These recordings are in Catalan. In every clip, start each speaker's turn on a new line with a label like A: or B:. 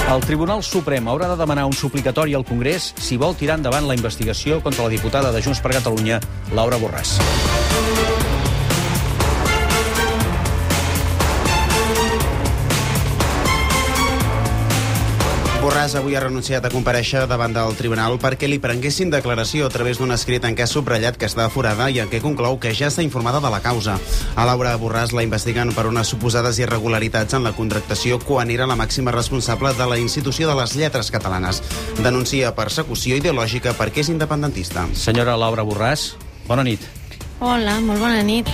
A: El Tribunal Suprem haurà de demanar un suplicatori al Congrés si vol tirar endavant la investigació contra la diputada de Junts per Catalunya, Laura Borràs.
B: Borràs avui ha renunciat a comparèixer davant del tribunal perquè li prenguessin declaració a través d'un escrit en què ha subratllat que està aforada i en què conclou que ja està informada de la causa. A Laura Borràs la investiguen per unes suposades irregularitats en la contractació quan era la màxima responsable de la Institució de les Lletres Catalanes. Denuncia persecució ideològica perquè és independentista.
A: Senyora Laura Borràs, bona nit.
C: Hola, molt bona nit.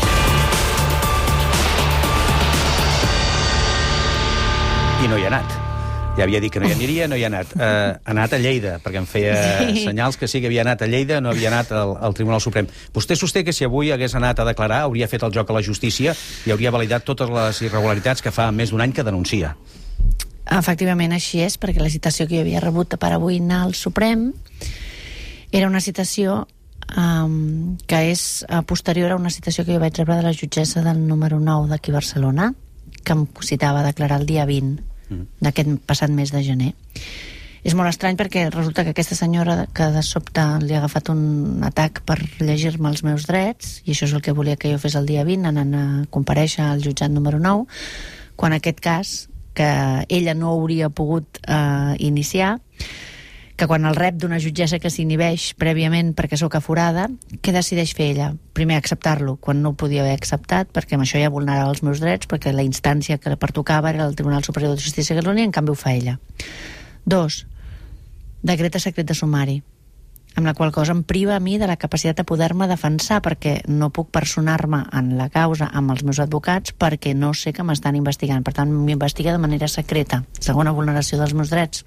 A: I no hi ha anat. Ja havia dit que no hi aniria, no hi ha anat. Ha anat a Lleida, perquè em feia senyals que sí que havia anat a Lleida, no havia anat al Tribunal Suprem. Vostè sosté que si avui hagués anat a declarar, hauria fet el joc a la justícia i hauria validat totes les irregularitats que fa més d'un any que denuncia.
C: Efectivament, així és, perquè la citació que jo havia rebut per avui anar al Suprem era una citació que és posterior a una citació que jo vaig rebre de la jutgessa del número 9 d'aquí a Barcelona, que em citava a declarar el dia 20 d'aquest passat mes de gener. És molt estrany perquè resulta que aquesta senyora, que de sobte li ha agafat un atac per llegir-me els meus drets, i això és el que volia que jo fes el dia 20, anant a comparèixer al jutjat número 9, quan aquest cas, que ella no hauria pogut iniciar, que quan el rep d'una jutgessa que s'inhibeix prèviament perquè sóc aforada, què decideix fer ella? Primer, acceptar-lo, quan no ho podia haver acceptat, perquè amb això ja vulnerava els meus drets, perquè la instància que pertocava era el Tribunal Superior de Justícia de Catalunya, en canvi ho fa ella. 2, decreta secret de sumari, amb la qual cosa em priva a mi de la capacitat de poder-me defensar, perquè no puc personar-me en la causa amb els meus advocats perquè no sé que m'estan investigant. Per tant, m'investiga de manera secreta. Segona vulneració dels meus drets.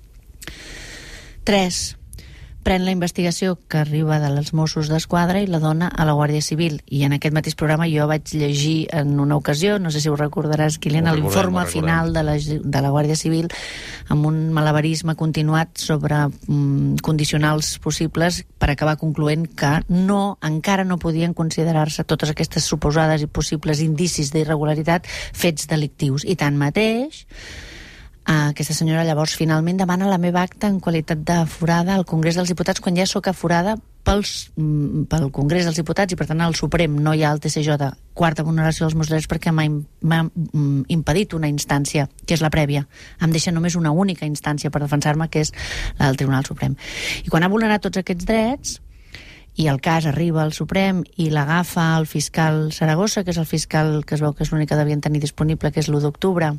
C: 3, pren la investigació que arriba dels Mossos d'Esquadra i la dona a la Guàrdia Civil. I en aquest mateix programa jo vaig llegir en una ocasió, no sé si ho recordaràs, Kilian, l'informe final de la Guàrdia Civil amb un malabarisme continuat sobre condicionals possibles per acabar concloent que encara no podien considerar-se totes aquestes suposades i possibles indicis d'irregularitat fets delictius. I tanmateix, aquesta senyora llavors finalment demana la meva acta en qualitat d'aforada al Congrés dels Diputats, quan ja sóc aforada pel Congrés dels Diputats i per tant al Suprem, no hi ha el TCJ. Quarta vulneració dels meus drets perquè m'ha impedit una instància, que és la prèvia. Em deixa només una única instància per defensar-me, que és la del Tribunal Suprem. I quan ha vulnerat tots aquests drets i el cas arriba al Suprem i l'agafa el fiscal Saragossa, que és el fiscal que es veu que és l'únic que devien tenir disponible, que és l'1 d'octubre,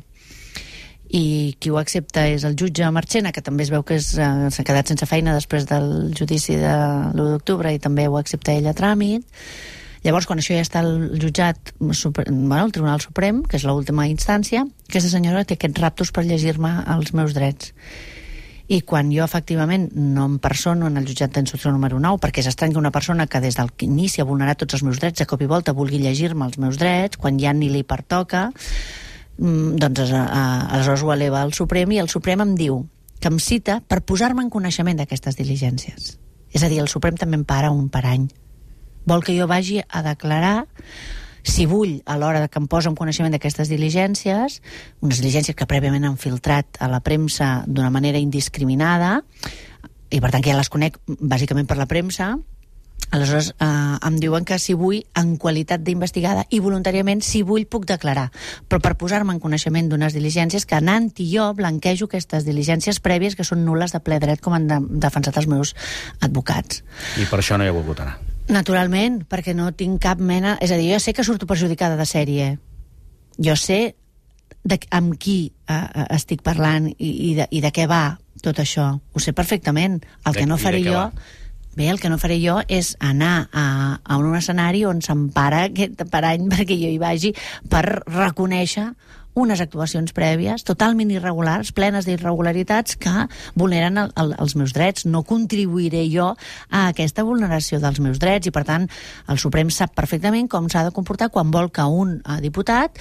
C: i qui ho accepta és el jutge Marchena, que també es veu que s'ha quedat sense feina després del judici de l'1 d'octubre i també ho accepta ell a tràmit. Llavors, quan això ja està al jutjat, el Tribunal Suprem, que és l'última instància, aquesta senyora té aquests raptos per llegir-me els meus drets. I quan jo efectivament no em persono en el jutjat d'instrucció número 9, perquè és estrany que una persona que des del inici ha vulnerat tots els meus drets, de cop i volta vulgui llegir-me els meus drets, quan ja ni li pertoca, doncs aleshores ho eleva al Suprem i el Suprem em diu que em cita per posar-me en coneixement d'aquestes diligències. És a dir, el Suprem també em para un per any. Vol que jo vagi a declarar si vull, a l'hora que em posa en coneixement d'aquestes diligències, unes diligències que prèviament han filtrat a la premsa d'una manera indiscriminada, i per tant que ja les conec bàsicament per la premsa. Aleshores em diuen que si vull, en qualitat d'investigada i voluntàriament, si vull puc declarar, però per posar-me en coneixement d'unes diligències que anant i jo blanquejo aquestes diligències prèvies que són nul·les de ple dret, com han defensat els meus advocats.
A: I per això no hi ha volgut anar?
C: Naturalment, perquè no tinc cap mena... És a dir, jo sé que surto perjudicada de sèrie. Jo sé amb qui estic parlant i de què va tot això. Ho sé perfectament. El que no faré jo... Bé, el que no faré jo és anar a un escenari on s'empara aquest parany perquè jo hi vagi per reconèixer unes actuacions prèvies totalment irregulars, plenes d'irregularitats que vulneren els meus drets. No contribuiré jo a aquesta vulneració dels meus drets i, per tant, el Suprem sap perfectament com s'ha de comportar quan vol que un diputat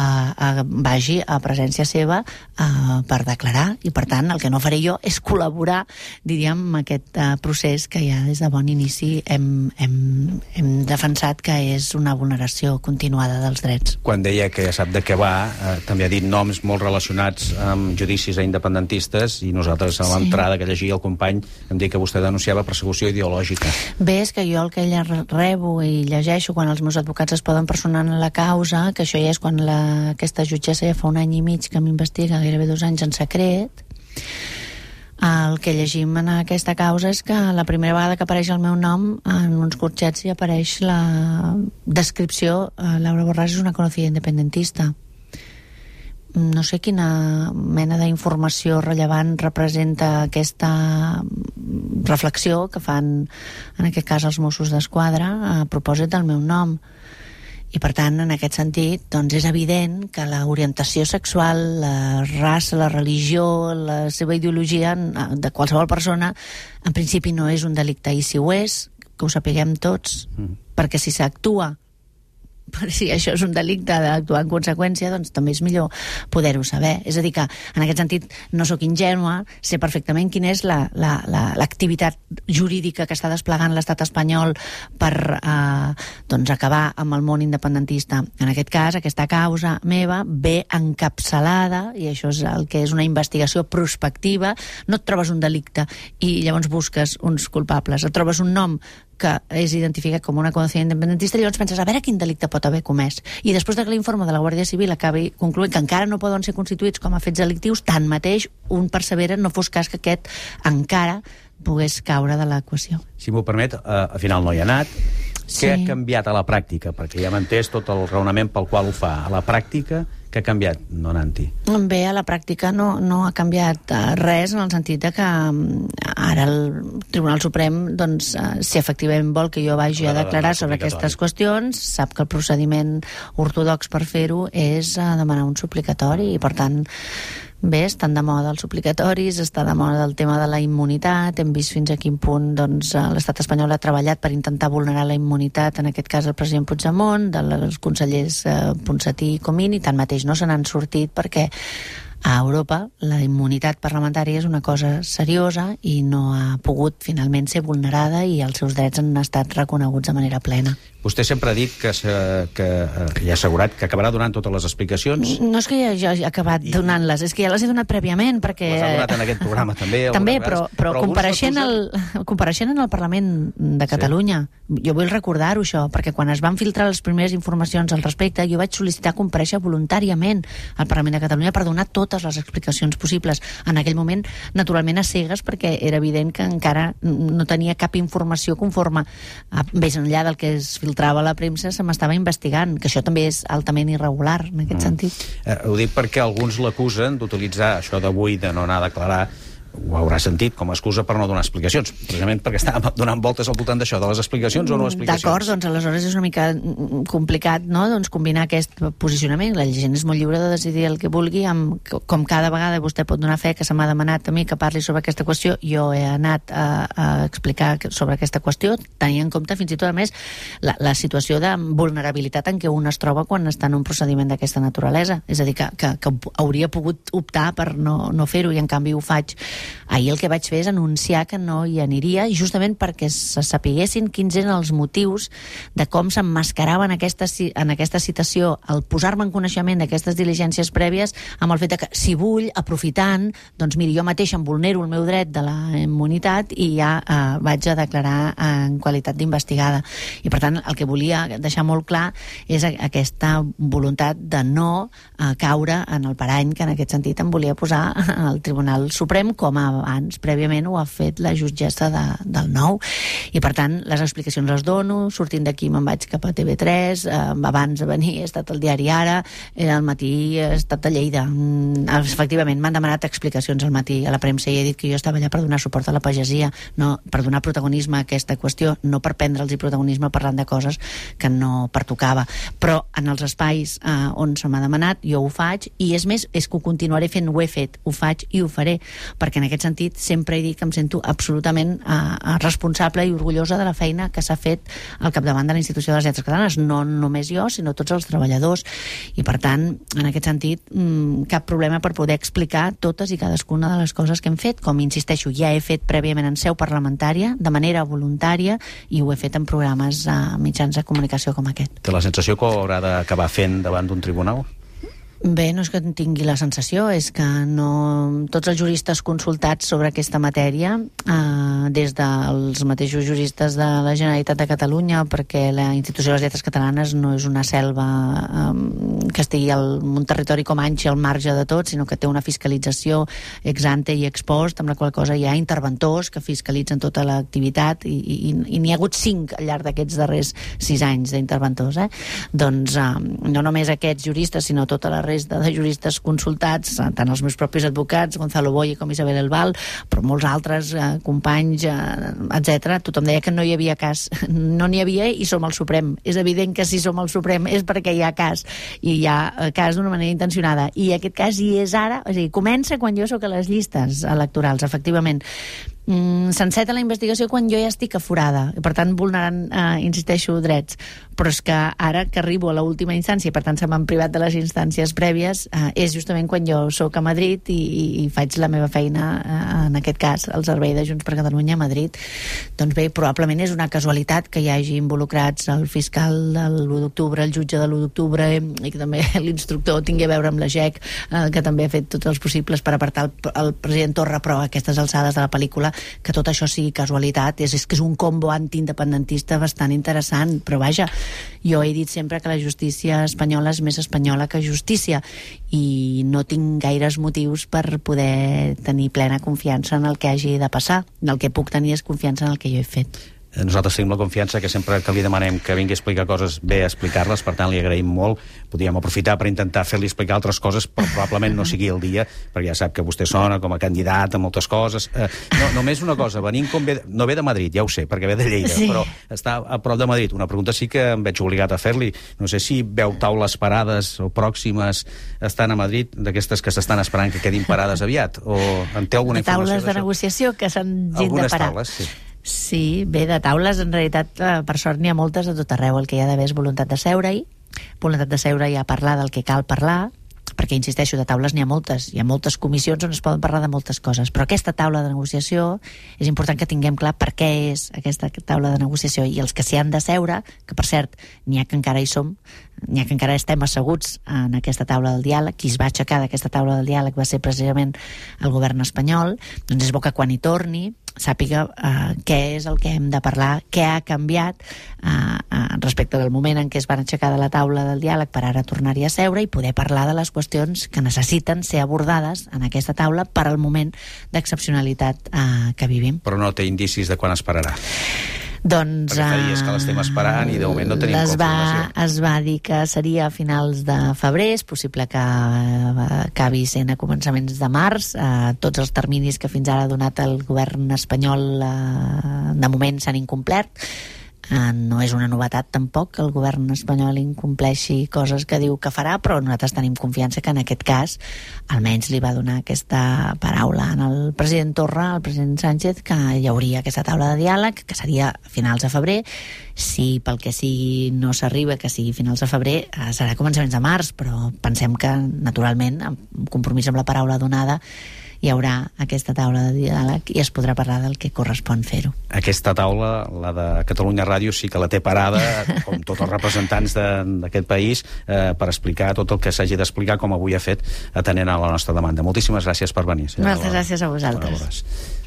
C: vagi a presència seva per declarar i, per tant, el que no faré jo és col·laborar, diríem, amb aquest procés que ja des de bon inici hem defensat que és una vulneració continuada dels drets.
A: Quan deia que ja sap de què va, també ha dit noms molt relacionats amb judicis a independentistes, i nosaltres a l'entrada que llegia el company em dic que vostè denunciava persecució ideològica.
C: Bé, és que jo el que rebo i llegeixo quan els meus advocats es poden personar en la causa, que això ja és quan aquesta jutgessa ja fa 1 any i mig que m'investiga, gairebé 2 anys en secret. El que llegim en aquesta causa és que la primera vegada que apareix el meu nom en uns corxets hi apareix la descripció: Laura Borràs és una conocida independentista. No sé quina mena d'informació rellevant representa aquesta reflexió que fan en aquest cas els Mossos d'Esquadra a propòsit del meu nom. I per tant, en aquest sentit, doncs és evident que l'orientació sexual, la raça, la religió, la seva ideologia de qualsevol persona, en principi no és un delicte, i si ho és, que ho sapiguem tots, perquè si s'actua, si això és un delicte d'actuar en conseqüència, doncs també és millor poder-ho saber. És a dir que, en aquest sentit, no sóc ingènua, sé perfectament quina és l'activitat jurídica que està desplegant l'estat espanyol per doncs acabar amb el món independentista. En aquest cas, aquesta causa meva ve encapçalada, i això és el que és una investigació prospectiva. No et trobes un delicte i llavors busques uns culpables, et trobes un nom que és identificat com una conocida independentista, i llavors penses, a veure quin delicte pot haver comès. I després que l'informe de la Guàrdia Civil acabi concloent que encara no poden ser constituïts com a fets delictius, tanmateix un persevera, no fos cas que aquest encara pogués caure de l'equació.
A: Si m'ho permet, al final no hi ha anat. Què ha canviat a la pràctica? Perquè ja m'entès tot el raonament pel qual ho fa. A la pràctica, què ha canviat, no Nanti?
C: Bé, a la pràctica no ha canviat res, en el sentit de que ara el Tribunal Suprem, doncs, si efectivament vol que jo vagi a declarar sobre aquestes qüestions, sap que el procediment ortodox per fer-ho és demanar un suplicatori, i per tant bé, estan de moda els suplicatoris, està de moda el tema de la immunitat. Hem vist fins a quin punt doncs, l'estat espanyol ha treballat per intentar vulnerar la immunitat, en aquest cas el president Puigdemont, dels consellers Ponsatí i Comín, i tanmateix no se n'han sortit perquè a Europa la immunitat parlamentària és una cosa seriosa i no ha pogut finalment ser vulnerada, i els seus drets han estat reconeguts de manera plena.
A: Vostè sempre ha dit que i ha assegurat que acabarà donant totes les explicacions.
C: No és que jo hagi acabat donant-les, és que ja les he donat prèviament, perquè...
A: Les ha donat en aquest programa també.
C: També, però compareixent en el Parlament de Catalunya, jo vull recordar-ho això, perquè quan es van filtrar les primeres informacions al respecte, jo vaig sol·licitar comparèixer voluntàriament al Parlament de Catalunya per donar totes les explicacions possibles. En aquell moment, naturalment, a cegues, perquè era evident que encara no tenia cap informació conforme, més enllà del que es filtrava a la premsa, se m'estava investigant, que això també és altament irregular, en aquest sentit.
A: Ho dic perquè alguns l'acusen d'utilitzar això d'avui, de no anar a declarar, ho haurà sentit com a excusa per no donar explicacions, precisament perquè estàvem donant voltes al voltant d'això, de les explicacions o no explicacions.
C: D'acord, doncs aleshores és una mica complicat, no?, doncs combinar aquest posicionament. La gent és molt lliure de decidir el que vulgui, com cada vegada vostè pot donar fe que se m'ha demanat a mi que parli sobre aquesta qüestió, jo he anat a explicar sobre aquesta qüestió, tenint en compte fins i tot, a més, la situació de vulnerabilitat en què un es troba quan està en un procediment d'aquesta naturalesa. És a dir, que hauria pogut optar per no fer-ho, i en canvi ho faig. Ahir el que vaig fer és anunciar que no hi aniria, justament perquè se sapiguessin quins eren els motius de com s'emmascarava en aquesta citació el posar-me en coneixement d'aquestes diligències prèvies, amb el fet que, si vull, aprofitant, doncs miri, jo mateix em vulnero el meu dret de la immunitat i ja vaig a declarar en qualitat d'investigada. I per tant, el que volia deixar molt clar és aquesta voluntat de no caure en el parany que en aquest sentit em volia posar al Tribunal Suprem, com abans, prèviament, ho ha fet la jutgessa del Nou. I per tant, les explicacions les dono, sortint d'aquí me'n vaig cap a TV3, abans de venir he estat al diari Ara, al matí he estat a Lleida. Efectivament, m'han demanat explicacions al matí a la premsa, i he dit que jo estava allà per donar suport a la pagesia, no per donar protagonisme a aquesta qüestió, no per prendre'ls protagonisme parlant de coses que no pertocava. Però en els espais on se m'ha demanat, jo ho faig, i és més, és que ho continuaré fent, ho he fet, ho faig i ho faré, perquè en aquest sentit sempre he dit que em sento absolutament responsable i orgullosa de la feina que s'ha fet al capdavant de la Institució de les Lletres Catalanes, no només jo, sinó tots els treballadors, i per tant, en aquest sentit, cap problema per poder explicar totes i cadascuna de les coses que hem fet, com insisteixo, ja he fet prèviament en seu parlamentària, de manera voluntària, i ho he fet en programes mitjans de comunicació com aquest.
A: Té la sensació que ho haurà d'acabar fent davant d'un tribunal?
C: Bé, no és que tingui la sensació, és que no... Tots els juristes consultats sobre aquesta matèria, des dels mateixos juristes de la Generalitat de Catalunya, perquè la Institució de les Lletres Catalanes no és una selva que estigui en un territori com Anxi al marge de tot, sinó que té una fiscalització ex ante i ex post, amb la qual cosa hi ha interventors que fiscalitzen tota l'activitat i n'hi ha hagut 5 al llarg d'aquests darrers 6 anys d'interventors. Doncs no només aquests juristes, sinó tota la resta de juristes consultats, tant els meus propis advocats, Gonzalo Boye com Isabel Elbal, però molts altres companys, etc. Tothom deia que no hi havia cas. No n'hi havia i som al Suprem. És evident que si som al Suprem és perquè hi ha cas, i hi ha cas d'una manera intencionada. I aquest cas hi és ara, és a dir, comença quan jo sóc a les llistes electorals, efectivament. S'enceta la investigació quan jo ja estic aforada, i per tant vulnerant, insisteixo, drets. Però és que ara que arribo a l'última instància, i per tant se m'han privat de les instàncies prèvies, és justament quan jo sóc a Madrid i faig la meva feina, en aquest cas, al servei de Junts per Catalunya a Madrid. Doncs bé, probablement és una casualitat que hi hagi involucrats el fiscal de l'1 d'octubre, el jutge de l'1 d'octubre, i que també l'instructor tingui a veure amb la GEC, que també ha fet tots els possibles per apartar el president Torra, però a aquestes alçades de la pel·lícula que tot això sigui casualitat, és que és un combo antiindependentista bastant interessant. Però vaja, jo he dit sempre que la justícia espanyola és més espanyola que justícia, i no tinc gaires motius per poder tenir plena confiança en el que hagi de passar. El que puc tenir és confiança en el que jo he fet.
A: Nosaltres tenim la confiança que sempre que li demanem que vingui a explicar coses, ve a explicar-les, per tant li agraïm molt. Podríem aprofitar per intentar fer-li explicar altres coses, però probablement no sigui el dia, perquè ja sap que vostè sona com a candidat a moltes coses. Només una cosa, venint com ve, no ve de Madrid, ja ho sé, perquè ve de Lleida, sí, però està a prop de Madrid. Una pregunta sí que em veig obligat a fer-li. No sé si veu taules parades o pròximes estan a Madrid, d'aquestes que s'estan esperant que quedin parades aviat, o en té alguna informació
C: d'això? Taules de negociació que s'han dit de parar.
A: Algunes taules, sí.
C: Sí, bé, de taules, en realitat, per sort n'hi ha moltes a tot arreu. El que hi ha d'haver és voluntat de seure-hi, a parlar del que cal parlar, perquè, insisteixo, de taules n'hi ha moltes. Hi ha moltes comissions on es poden parlar de moltes coses, però aquesta taula de negociació és important que tinguem clar per què és aquesta taula de negociació, i els que s'hi han de seure, que per cert, n'hi ha que encara hi som, n'hi ha que encara estem asseguts en aquesta taula del diàleg. Qui es va aixecar d'aquesta taula del diàleg va ser precisament el govern espanyol. Doncs és bo que quan hi torni sàpiga què és el que hem de parlar, què ha canviat respecte del moment en què es van aixecar de la taula del diàleg per ara tornar-hi a seure i poder parlar de les qüestions que necessiten ser abordades en aquesta taula per al moment d'excepcionalitat que vivim.
A: Però no té indicis de quan es pararà?
C: Doncs
A: perquè fa dies que l'estem esperant i de moment no tenim confirmació.
C: Es va dir que seria a finals de febrer, és possible que acabi sent a començaments de març. Tots els terminis que fins ara ha donat el govern espanyol de moment s'han incomplert. No és una novetat tampoc que el govern espanyol incompleixi coses que diu que farà, però nosaltres tenim confiança que en aquest cas almenys li va donar aquesta paraula al president Torra, al president Sánchez, que hi hauria aquesta taula de diàleg, que seria a finals de febrer. Si pel que sigui no s'arriba, que sigui finals de febrer, serà començaments de març, però pensem que naturalment, amb compromís amb la paraula donada, hi haurà aquesta taula de diàleg i es podrà parlar del que correspon fer-ho.
A: Aquesta taula, la de Catalunya Ràdio, sí que la té parada, com tots els representants d'aquest país, per explicar tot el que s'hagi d'explicar, com avui ha fet, atenent a la nostra demanda. Moltíssimes gràcies per venir.
C: Moltes gràcies a vosaltres.